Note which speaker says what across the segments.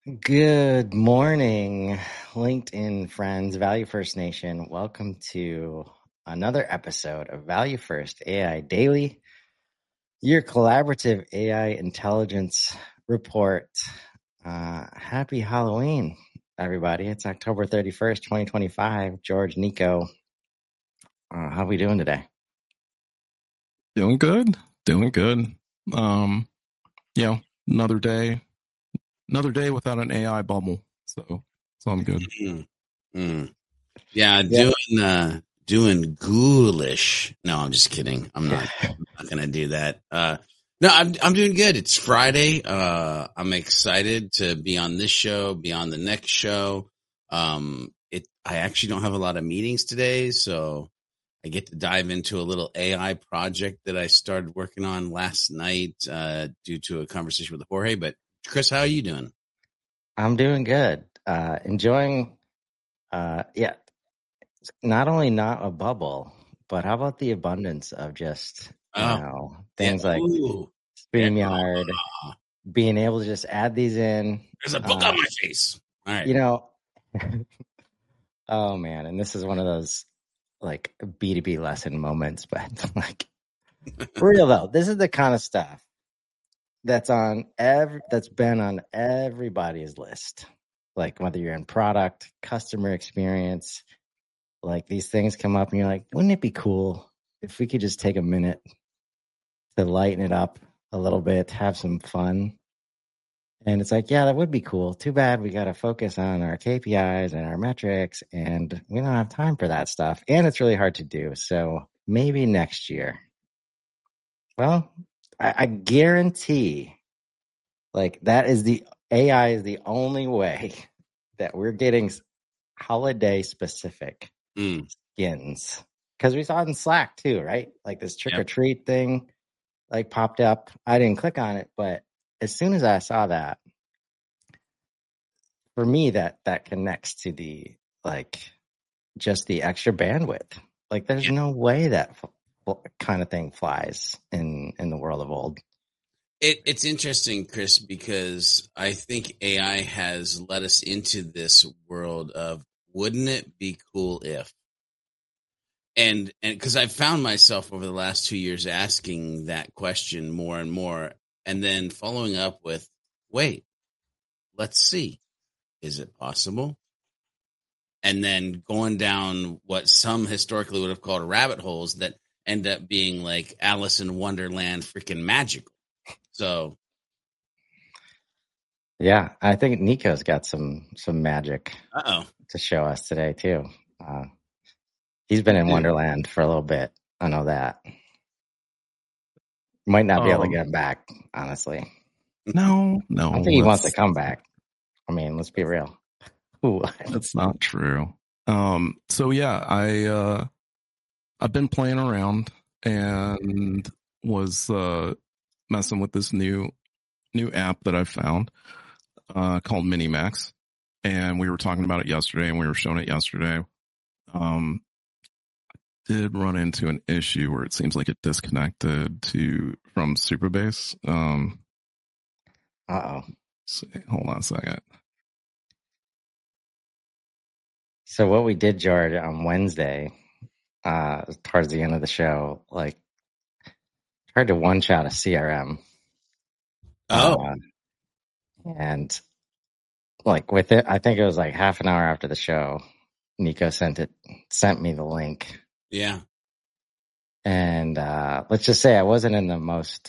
Speaker 1: Good morning, LinkedIn friends, Value First Nation. Welcome to another episode of Value First AI Daily, your collaborative AI intelligence report. Happy Halloween, everybody. It's October 31st, 2025. George, Nico, how are we doing today?
Speaker 2: Doing good. Another day without an AI bubble. So I'm good.
Speaker 3: Yeah, doing ghoulish. No, I'm just kidding. I'm not gonna do that. No, I'm doing good. It's Friday. I'm excited to be on this show, be on the next show. I actually don't have a lot of meetings today, so I get to dive into a little AI project that I started working on last night, due to a conversation with Jorge. But Chris, how are you doing?
Speaker 1: I'm doing good. Enjoying, not only not a bubble, but how about the abundance of just, things like StreamYard, being able to just add these in.
Speaker 3: There's a book on my face. All right.
Speaker 1: Oh man, and this is one of those like B2B lesson moments, but like for real though, this is the kind of stuff that's been on everybody's list. Like whether you're in product, customer experience, like these things come up and you're like, wouldn't it be cool if we could just take a minute to lighten it up a little bit, have some fun? And it's like, yeah, that would be cool. Too bad we got to focus on our KPIs and our metrics, and we don't have time for that stuff. And it's really hard to do. So maybe next year. Well, I guarantee, like, AI is the only way that we're getting holiday specific skins. Because we saw it in Slack too, right? Like this trick or treat thing, like popped up. I didn't click on it, but as soon as I saw that, for me, that connects to the, like, just the extra bandwidth. Like there's no way that kind of thing flies in the world of old.
Speaker 3: It's interesting, Chris, because I think AI has led us into this world of wouldn't it be cool if? And because I've found myself over the last 2 years asking that question more and more, and then following up with, wait, let's see, is it possible? And then going down what some historically would have called rabbit holes that end up being like Alice in Wonderland freaking magical. So,
Speaker 1: yeah, I think Nico's got some magic to show us today too. He's been in Wonderland for a little bit. I know that. Might not be able to get back, honestly.
Speaker 2: No.
Speaker 1: I don't think he wants to come back. I mean, let's be real.
Speaker 2: That's not true. So yeah, I've been playing around and was messing with this new app that I found called Minimax, and we were talking about it yesterday, and we were showing it yesterday. Did run into an issue where it seems like it disconnected from Supabase. Hold on a second.
Speaker 1: So what we did, George, on Wednesday, towards the end of the show, like tried to one shot a CRM. And like with it, I think it was like half an hour after the show, Nico sent me the link.
Speaker 3: Yeah.
Speaker 1: And let's just say I wasn't in the most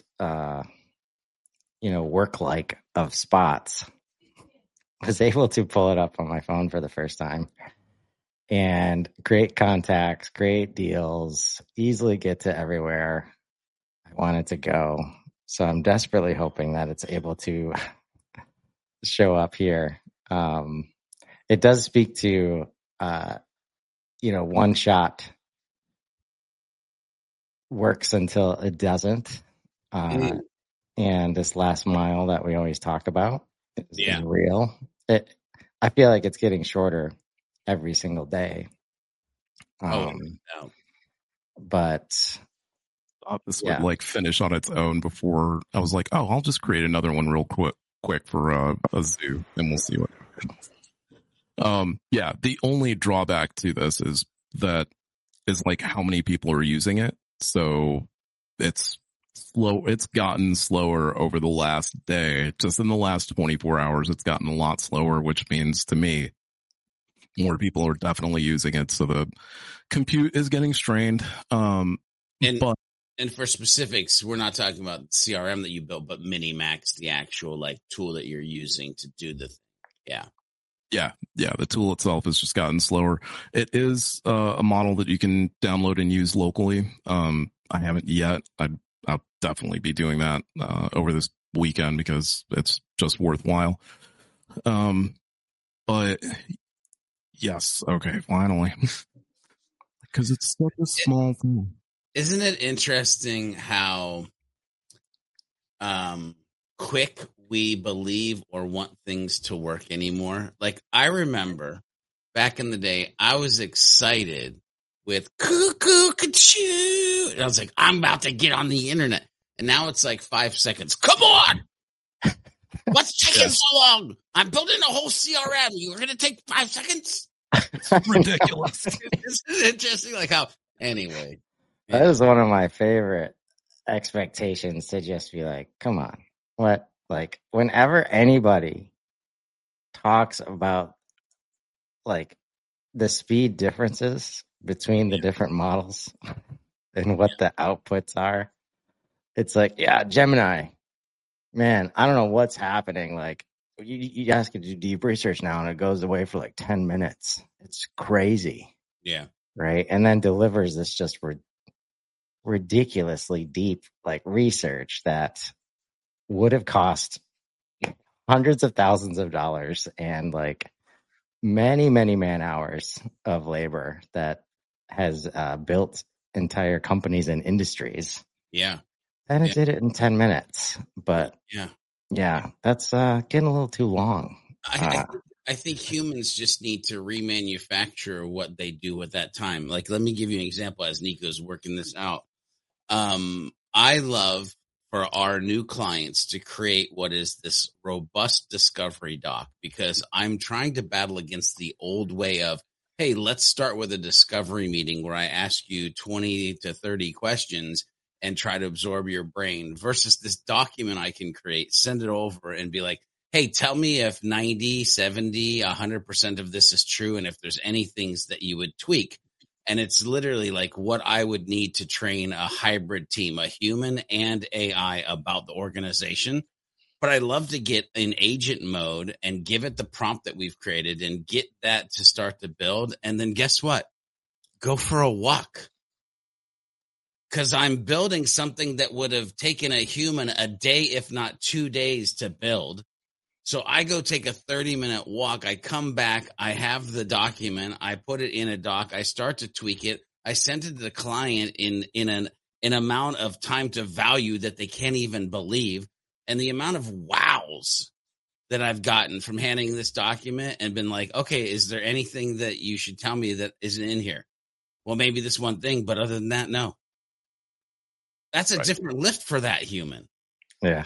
Speaker 1: work-like of spots. I was able to pull it up on my phone for the first time. And great contacts, great deals, easily get to everywhere I wanted to go. So I'm desperately hoping that it's able to show up here. It does speak to, one shot works until it doesn't. And this last mile that we always talk about is real. I feel like it's getting shorter every single day. But
Speaker 2: thought this would like finish on its own before I was like, oh, I'll just create another one real quick quick for a zoo, and we'll see what happens. Yeah, the only drawback to this is like how many people are using it. So it's slow. It's gotten slower over the last day. Just in the last 24 hours, it's gotten a lot slower, which means to me, more people are definitely using it. So the compute is getting strained.
Speaker 3: And for specifics, we're not talking about CRM that you built, but Minimax, the actual like tool that you're using to do the thing. Yeah.
Speaker 2: Yeah. The tool itself has just gotten slower. It is a model that you can download and use locally. I haven't yet. I'll definitely be doing that over this weekend because it's just worthwhile. But yes, okay, finally, because it's such a small thing.
Speaker 3: Isn't it interesting how quick we believe or want things to work anymore? Like, I remember back in the day, I was excited with cuckoo ka-choo. And I was like, I'm about to get on the internet. And now it's like 5 seconds. Come on! What's taking so long? I'm building a whole CRM. You're going to take 5 seconds?
Speaker 2: It's ridiculous.
Speaker 3: Isn't it interesting? Like how, anyway.
Speaker 1: That is one of my favorite expectations, to just be like, come on. What? Like, whenever anybody talks about like the speed differences between the different models and what the outputs are, it's like, yeah, Gemini, man, I don't know what's happening. Like, you guys can do deep research now and it goes away for like 10 minutes. It's crazy.
Speaker 3: Yeah.
Speaker 1: Right. And then delivers this just ridiculously deep like research that would have cost hundreds of thousands of dollars and like many man hours of labor that has built entire companies and industries.
Speaker 3: Yeah.
Speaker 1: And it did it in 10 minutes. But yeah, that's getting a little too long.
Speaker 3: I think humans just need to remanufacture what they do at that time. Like, let me give you an example as Nico's working this out. I love for our new clients to create what is this robust discovery doc, because I'm trying to battle against the old way of, hey, let's start with a discovery meeting where I ask you 20 to 30 questions and try to absorb your brain, versus this document I can create, send it over and be like, hey, tell me if 90, 70, 100% of this is true, and if there's any things that you would tweak. And it's literally like what I would need to train a hybrid team, a human and AI, about the organization. But I love to get in agent mode and give it the prompt that we've created and get that to start to build. And then guess what? Go for a walk. Because I'm building something that would have taken a human a day, if not 2 days, to build. So I go take a 30-minute walk. I come back. I have the document. I put it in a doc. I start to tweak it. I send it to the client in an amount of time to value that they can't even believe. And the amount of wows that I've gotten from handing this document and been like, okay, is there anything that you should tell me that isn't in here? Well, maybe this one thing, but other than that, no. That's a different lift for that human.
Speaker 1: Yeah.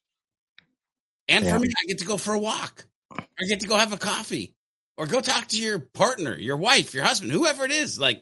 Speaker 3: And for me, I get to go for a walk. I get to go have a coffee or go talk to your partner, your wife, your husband, whoever it is. Like,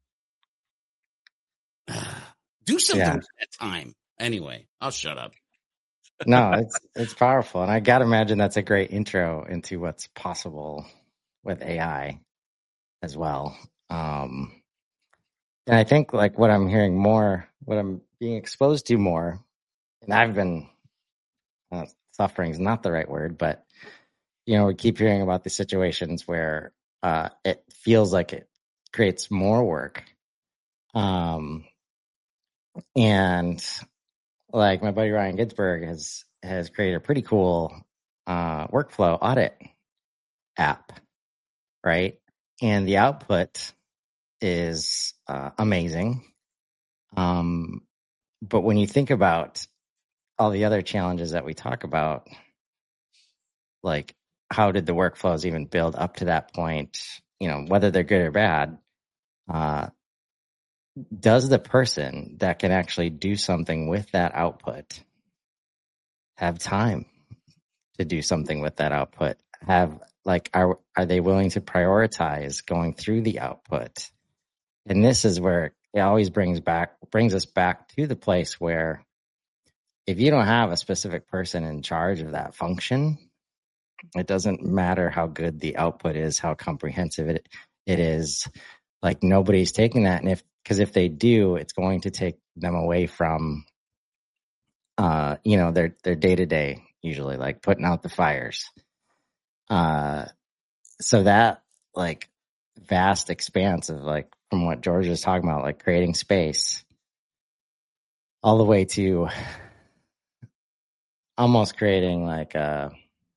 Speaker 3: do something with that time. Anyway, I'll shut up.
Speaker 1: No, it's powerful. And I got to imagine that's a great intro into what's possible with AI as well. And I think like what I'm hearing more, what I'm being exposed to more, and I've been suffering is not the right word, but you know, we keep hearing about the situations where it feels like it creates more work. And like my buddy Ryan Ginsberg has created a pretty cool workflow audit app, right? And the output is amazing. But when you think about all the other challenges that we talk about, like how did the workflows even build up to that point, you know, whether they're good or bad, does the person that can actually do something with that output have time to do something with that output? Are they willing to prioritize going through the output? And this is where it always brings us back to the place where if you don't have a specific person in charge of that function, it doesn't matter how good the output is, how comprehensive it is. Like, nobody's taking that, and if they do, it's going to take them away from, their day to day, usually, like putting out the fires. So that, like, vast expanse of, like, from what George was talking about, like creating space, all the way to almost creating like a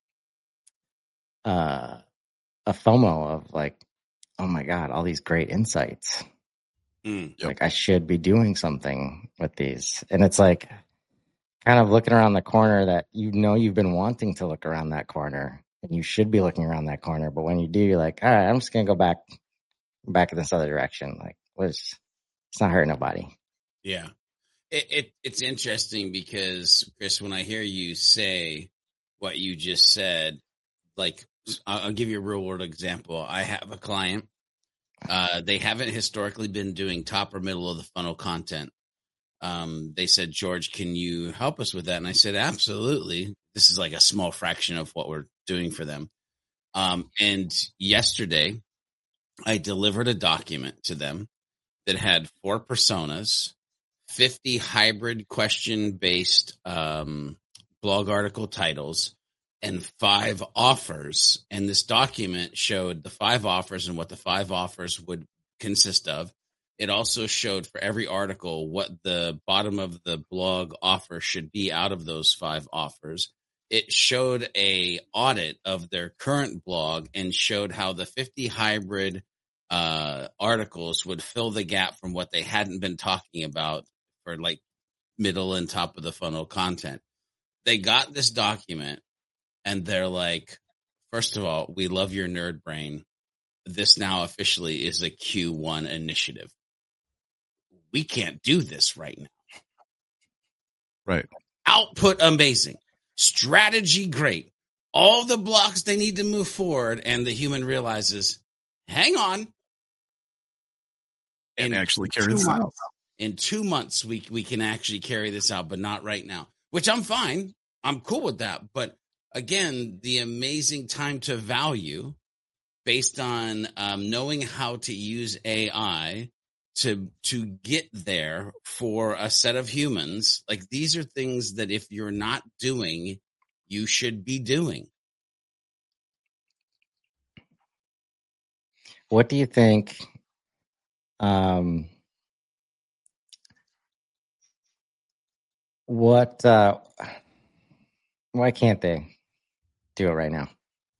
Speaker 1: FOMO of, like, oh my God, all these great insights. Like, I should be doing something with these. And it's like kind of looking around the corner that you've been wanting to look around that corner, and you should be looking around that corner. But when you do, you're like, all right, I'm just going to go back in this other direction. Like, it's not hurting nobody.
Speaker 3: Yeah. It's interesting because, Chris, when I hear you say what you just said, like, I'll give you a real world example. I have a client. They haven't historically been doing top or middle of the funnel content. They said, George, can you help us with that? And I said, absolutely. This is like a small fraction of what we're doing for them. And yesterday I delivered a document to them that had 4 personas, 50 hybrid question-based blog article titles, and 5 offers. And this document showed the 5 offers and what the 5 offers would consist of. It also showed for every article what the bottom of the blog offer should be out of those 5 offers. It showed a audit of their current blog and showed how the 50 hybrid articles would fill the gap from what they hadn't been talking about for, like, middle and top of the funnel content. They got this document and they're like, first of all, we love your nerd brain. This now officially is a Q1 initiative. We can't do this right now.
Speaker 2: Right.
Speaker 3: Output amazing. Strategy great. All the blocks they need to move forward, and the human realizes, hang on.
Speaker 2: And actually carry this out.
Speaker 3: In 2 months, we can actually carry this out, but not right now, which I'm fine. I'm cool with that. But again, the amazing time to value based on knowing how to use AI to get there for a set of humans. Like, these are things that if you're not doing, you should be doing.
Speaker 1: What do you think? Why can't they do it right now?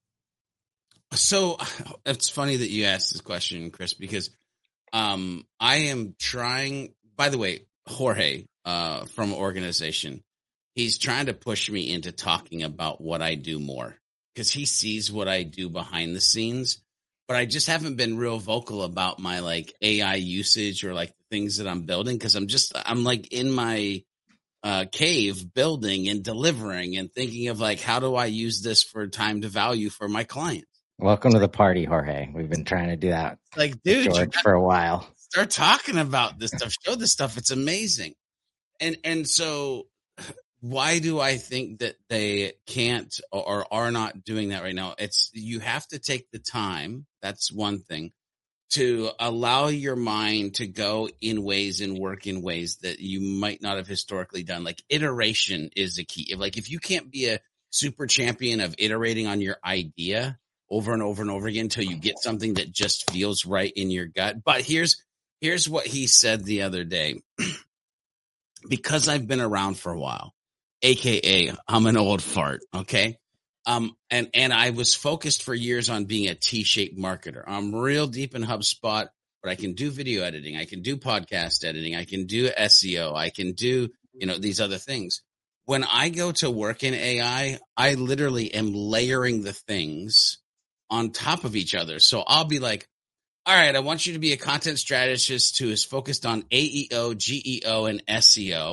Speaker 3: So it's funny that you asked this question, Chris, because I am trying, by the way, Jorge from Organization, he's trying to push me into talking about what I do more because he sees what I do behind the scenes, but I just haven't been real vocal about my, like, AI usage or, like, the things that I'm building. Cause I'm like in my cave building and delivering and thinking of, like, how do I use this for time to value for my clients?
Speaker 1: Welcome to the party, Jorge. We've been trying to do that,
Speaker 3: like, dude,
Speaker 1: George, for a while.
Speaker 3: Start talking about this stuff. Show this stuff. It's amazing. And so why do I think that they can't or are not doing that right now? It's, you have to take the time. That's one thing, to allow your mind to go in ways and work in ways that you might not have historically done. Like, iteration is the key. If you can't be a super champion of iterating on your idea over and over and over again until you get something that just feels right in your gut. But here's what he said the other day. Because I've been around for a while, AKA I'm an old fart. Okay. And I was focused for years on being a T-shaped marketer. I'm real deep in HubSpot, but I can do video editing. I can do podcast editing. I can do SEO. I can do, these other things. When I go to work in AI, I literally am layering the things on top of each other. So I'll be like, all right, I want you to be a content strategist who is focused on AEO, GEO, and SEO.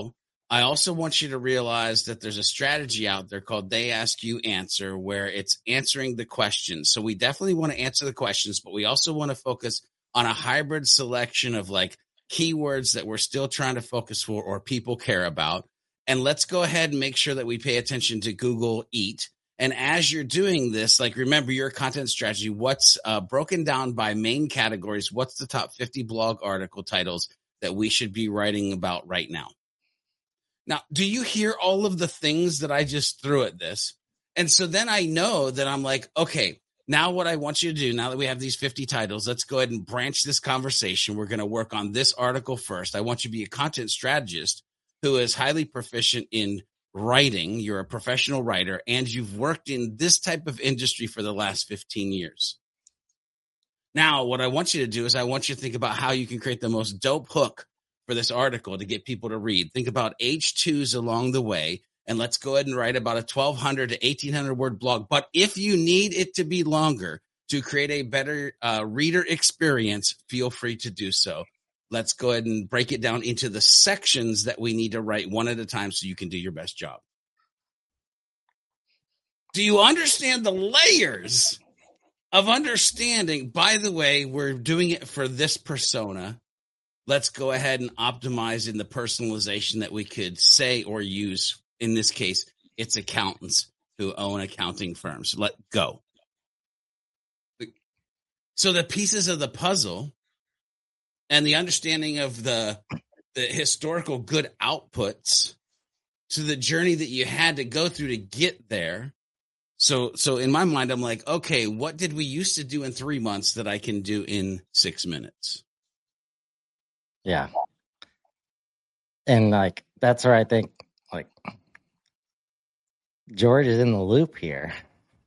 Speaker 3: I also want you to realize that there's a strategy out there called They Ask You Answer, where it's answering the questions. So we definitely want to answer the questions, but we also want to focus on a hybrid selection of like keywords that we're still trying to focus for or people care about. And let's go ahead and make sure that we pay attention to Google Eat. And as you're doing this, like, remember your content strategy, what's broken down by main categories. What's the top 50 blog article titles that we should be writing about right now? Now, do you hear all of the things that I just threw at this? And so then I know that I'm like, okay, now what I want you to do, now that we have these 50 titles, let's go ahead and branch this conversation. We're going to work on this article first. I want you to be a content strategist who is highly proficient in writing. You're a professional writer, and you've worked in this type of industry for the last 15 years. Now, what I want you to do is I want you to think about how you can create the most dope hook for this article to get people to read. Think about H2s along the way, and let's go ahead and write about a 1,200 to 1,800 word blog. But if you need it to be longer to create a better reader experience, feel free to do so. Let's go ahead and break it down into the sections that we need to write one at a time so you can do your best job. Do you understand the layers of understanding? By the way, we're doing it for this persona. Let's go ahead and optimize in the personalization that we could say or use. In this case, it's accountants who own accounting firms. Let go. So the pieces of the puzzle and the understanding of the historical good outputs to the journey that you had to go through to get there. So in my mind, I'm like, okay, what did we used to do in 3 months that I can do in 6 minutes?
Speaker 1: Yeah. And like, that's where I think like George is in the loop here,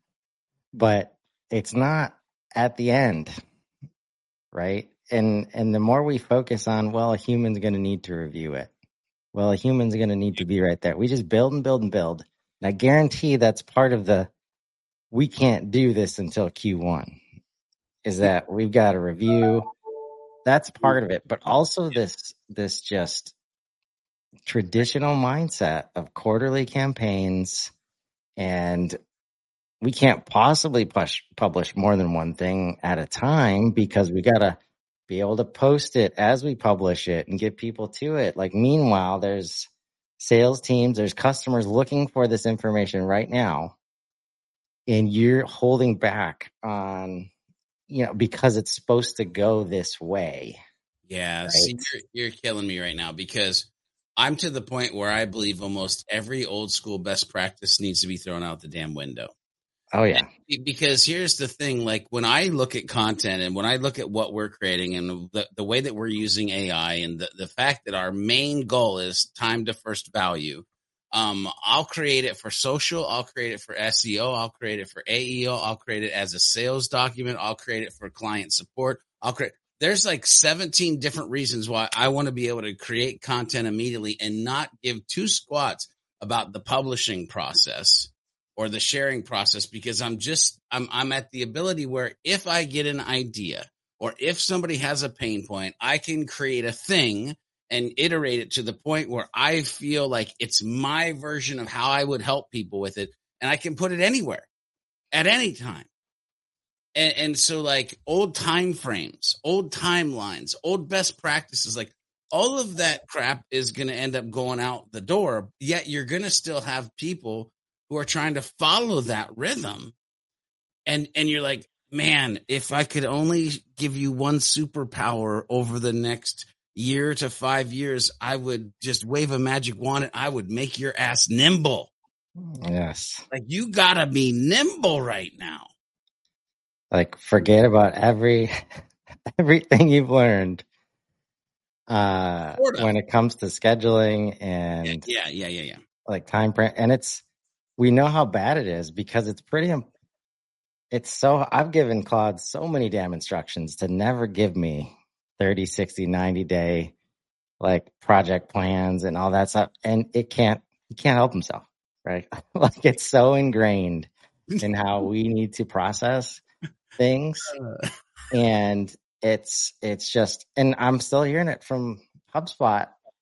Speaker 1: but it's not at the end, right? And the more we focus on, well, a human's going to need to review it. Well, a human's going to need to be right there. We just build and build and build. And I guarantee that's part of the, we can't do this until Q1, is that we've got a review. That's part of it, but also this just traditional mindset of quarterly campaigns, and we can't possibly publish more than one thing at a time because we got to be able to post it as we publish it and get people to it. Like, meanwhile, there's sales teams, there's customers looking for this information right now, and you're holding back on, because it's supposed to go this way.
Speaker 3: Yeah, right? See, you're killing me right now, because I'm to the point where I believe almost every old school best practice needs to be thrown out the damn window.
Speaker 1: Oh, yeah.
Speaker 3: Because here's the thing, like when I look at content and when I look at what we're creating and the way that we're using AI and the fact that our main goal is time to first value, I'll create it for social. I'll create it for SEO. I'll create it for AEO. I'll create it as a sales document. I'll create it for client support. There's like 17 different reasons why I want to be able to create content immediately and not give two squats about the publishing process or the sharing process, because I'm at the ability where if I get an idea or if somebody has a pain point, I can create a thing and iterate it to the point where I feel like it's my version of how I would help people with it. And I can put it anywhere at any time. And so like old time frames, old timelines, old best practices, like all of that crap is going to end up going out the door. Yet you're going to still have people who are trying to follow that rhythm. And you're like, man, if I could only give you one superpower over the next year to 5 years, I would just wave a magic wand and I would make your ass nimble.
Speaker 1: Yes.
Speaker 3: Like, you gotta be nimble right now.
Speaker 1: Like, forget about everything you've learned when it comes to scheduling and
Speaker 3: yeah.
Speaker 1: Like time print. And we know how bad it is because I've given Claude so many damn instructions to never give me 30, 60, 90 day like project plans and all that stuff. And he can't help himself, right? Like, it's so ingrained in how we need to process things. And it's just, and I'm still hearing it from HubSpot.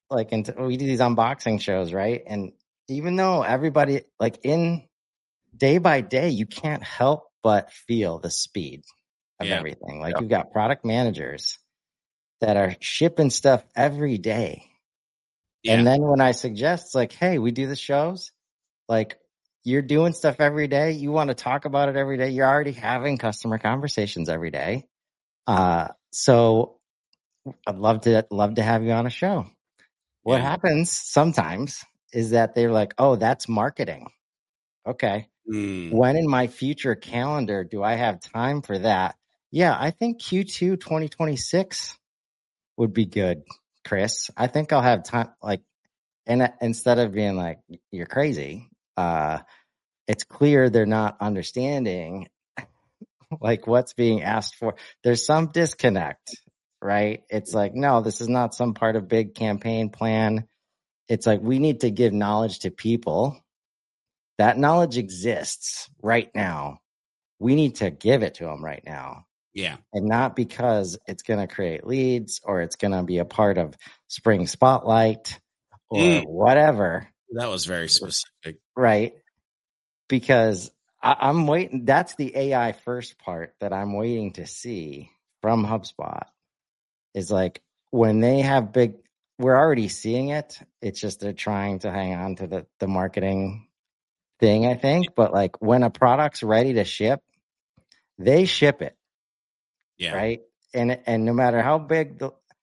Speaker 1: like we do these unboxing shows, right? And even though everybody like in day by day, you can't help but feel the speed of everything. Like you've got product managers that are shipping stuff every day. Yeah. And then when I suggest like, hey, we do the shows, like you're doing stuff every day. You want to talk about it every day. You're already having customer conversations every day. So I'd love to have you on a show. What happens sometimes is that they're like, oh, that's marketing. Okay. When in my future calendar do I have time for that? Yeah, I think Q2 2026 would be good, Chris. I think I'll have time. Like, and instead of being like, you're crazy, it's clear they're not understanding like what's being asked for. There's some disconnect, right? It's like, no, this is not some part of big campaign plan. It's like, we need to give knowledge to people. That knowledge exists right now. We need to give it to them right now.
Speaker 3: Yeah.
Speaker 1: And not because it's going to create leads or it's going to be a part of Spring Spotlight or whatever.
Speaker 3: That was very specific.
Speaker 1: Right. Because I'm waiting. That's the AI first part that I'm waiting to see from HubSpot is like when they have big, we're already seeing it. It's just they're trying to hang on to the marketing thing, I think. But like when a product's ready to ship, they ship it.
Speaker 3: Yeah.
Speaker 1: Right. And no matter how big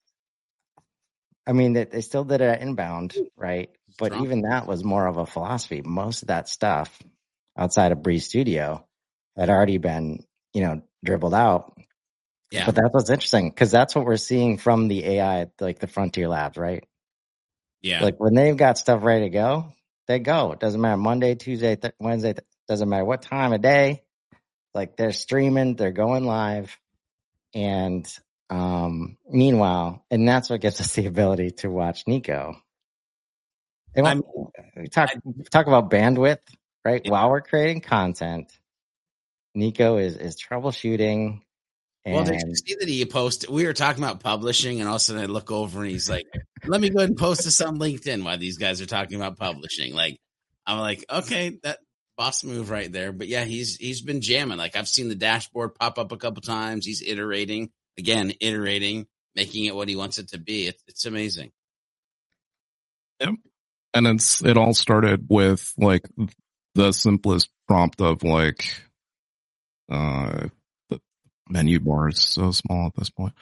Speaker 1: they still did it at inbound, right? But even that was more of a philosophy. Most of that stuff outside of Breeze Studio had already been, dribbled out.
Speaker 3: Yeah.
Speaker 1: But that's what's interesting because that's what we're seeing from the AI, like the Frontier Labs, right?
Speaker 3: Yeah.
Speaker 1: Like when they've got stuff ready to go, they go. It doesn't matter Monday, Tuesday, Wednesday, doesn't matter what time of day. Like they're streaming, they're going live. And meanwhile, and that's what gives us the ability to watch Nico. And we talk about bandwidth, right? While we're creating content, Nico is troubleshooting.
Speaker 3: Well, did you see that he posted? We were talking about publishing, and all of a sudden I look over and he's like, "Let me go ahead and post this on LinkedIn." While these guys are talking about publishing, like I'm like, okay, that boss move right there. But yeah, he's been jamming. Like I've seen the dashboard pop up a couple times. He's iterating, making it what he wants it to be. It's amazing.
Speaker 2: Yep. And it all started with like the simplest prompt of like the menu bar is so small at this point.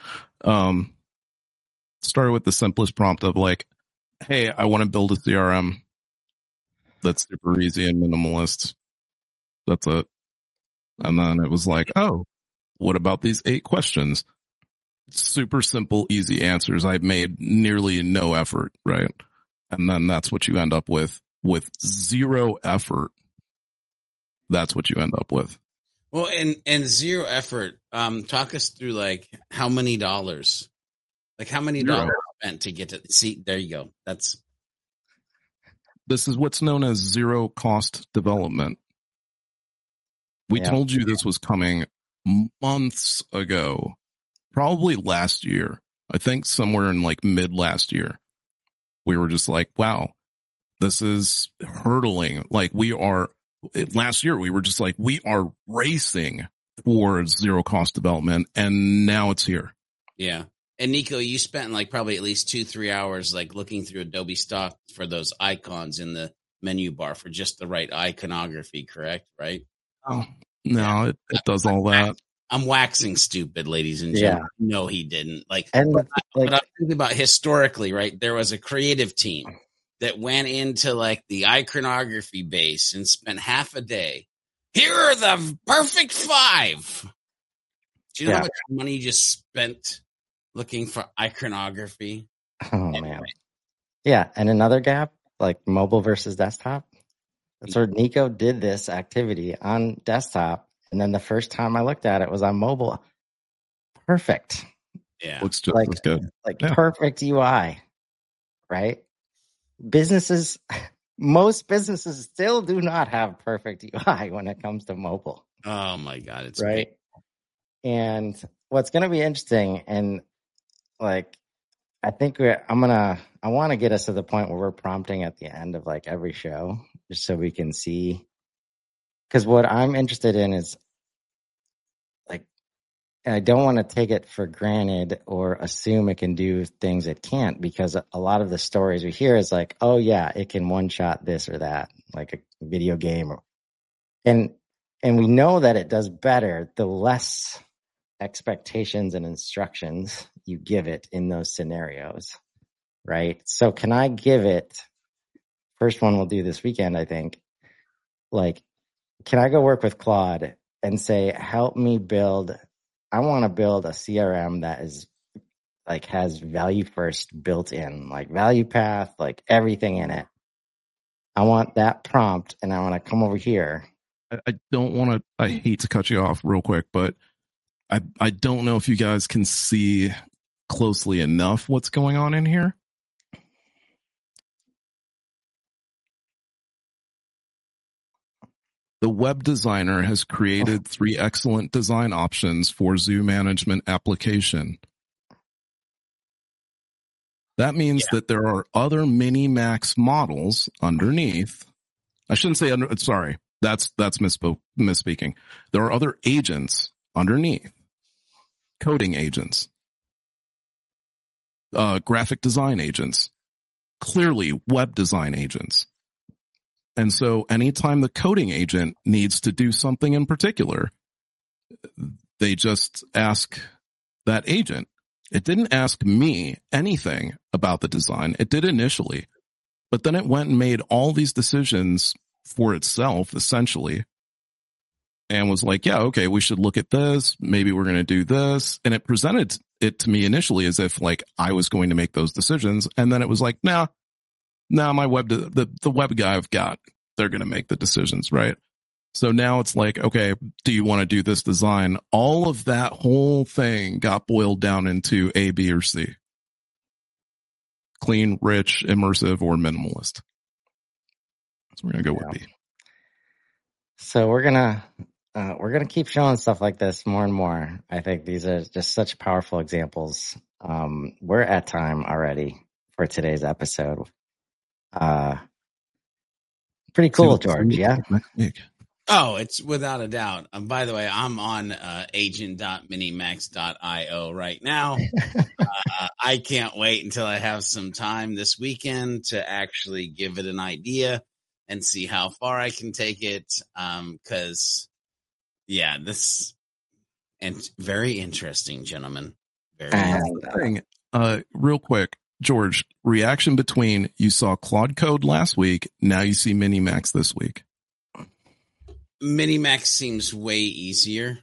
Speaker 2: Started with the simplest prompt of like, hey, I want to build a CRM that's super easy and minimalist. That's it. And then it was like, oh, what about these 8 questions? Super simple, easy answers. I made nearly no effort, right? And then that's what you end up with zero effort. That's what you end up with.
Speaker 3: Well, and zero effort. Talk us through like how many dollars spent to get to see. There you go.
Speaker 2: This is what's known as zero cost development. We told you this was coming months ago, probably last year. I think somewhere in like mid last year, we were just like, wow, this is hurtling. Like last year, we were just like, we are racing for zero cost development. And now it's here.
Speaker 3: Yeah. And Nico, you spent like probably at least 2-3 hours like looking through Adobe Stock for those icons in the menu bar for just the right iconography, correct? Right?
Speaker 2: Oh, no, it does all that.
Speaker 3: I'm waxing stupid, ladies and gentlemen. Yeah. No, he didn't. But I'm thinking about historically, right? There was a creative team that went into like the iconography base and spent half a day. Here are the perfect 5. Do you know how much money you just spent looking for iconography?
Speaker 1: Oh, man. Yeah. And another gap, like mobile versus desktop. That's where Nico did this activity on desktop. And then the first time I looked at it was on mobile. Perfect.
Speaker 3: Yeah.
Speaker 2: Looks just as good.
Speaker 1: Perfect UI, right? Most businesses still do not have perfect UI when it comes to mobile.
Speaker 3: Oh my God. It's
Speaker 1: right. Great. And what's going to be interesting and like I think I want to get us to the point where we're prompting at the end of like every show, just so we can see. Because what I'm interested in is like, I don't want to take it for granted or assume it can do things it can't, because a lot of the stories we hear is like, oh yeah, it can one shot this or that, like a video game, and we know that it does better the less expectations and instructions you give it in those scenarios, right? So can I give it, first one we'll do this weekend, I think, like, can I go work with Claude and say, help me build, I want to build a CRM that is like has value first built in, like value path, like everything in it. I want that prompt, and I want to come over here.
Speaker 2: I don't want to, I hate to cut you off real quick, but I don't know if you guys can see closely enough what's going on in here. The web designer has created 3 excellent design options for zoo management application. That means that there are other Minimax models underneath. I shouldn't say under, sorry, that's misspeaking. There are other agents underneath. Coding agents. Graphic design agents. Clearly web design agents. And so anytime the coding agent needs to do something in particular, they just ask that agent. It didn't ask me anything about the design. It did initially, but then it went and made all these decisions for itself, essentially, and was like, yeah, okay, we should look at this. Maybe we're going to do this. And it presented it to me initially as if like I was going to make those decisions. And then it was like, nah, my the web guy I've got, they're going to make the decisions, right? So now it's like, okay, do you want to do this design? All of that whole thing got boiled down into A, B, or C. Clean, rich, immersive, or minimalist. So we're going to go with B.
Speaker 1: So we're going to keep showing stuff like this more and more. I think these are just such powerful examples. We're at time already for today's episode. Pretty cool, George. Yeah.
Speaker 3: Oh, it's without a doubt. By the way, I'm on agent.minimax.io right now. I can't wait until I have some time this weekend to actually give it an idea and see how far I can take it. Because, yeah, this and very interesting, gentlemen. Very interesting.
Speaker 2: Real quick, George, reaction between you saw Claude Code last week, now you see Minimax this week.
Speaker 3: Minimax seems way easier.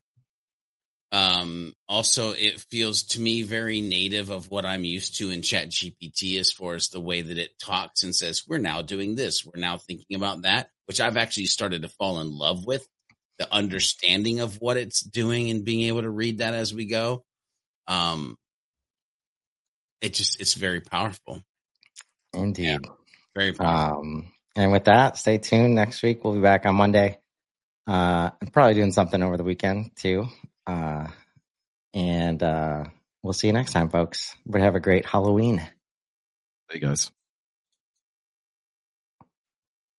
Speaker 3: Also, it feels to me very native of what I'm used to in ChatGPT as far as the way that it talks and says, we're now doing this. We're now thinking about that, which I've actually started to fall in love with, the understanding of what it's doing and being able to read that as we go. It's very powerful.
Speaker 1: Indeed.
Speaker 3: Yeah, very powerful.
Speaker 1: And with that, stay tuned. Next week, we'll be back on Monday. I'm probably doing something over the weekend too. And we'll see you next time, folks. But have a great Halloween.
Speaker 2: Hey, guys.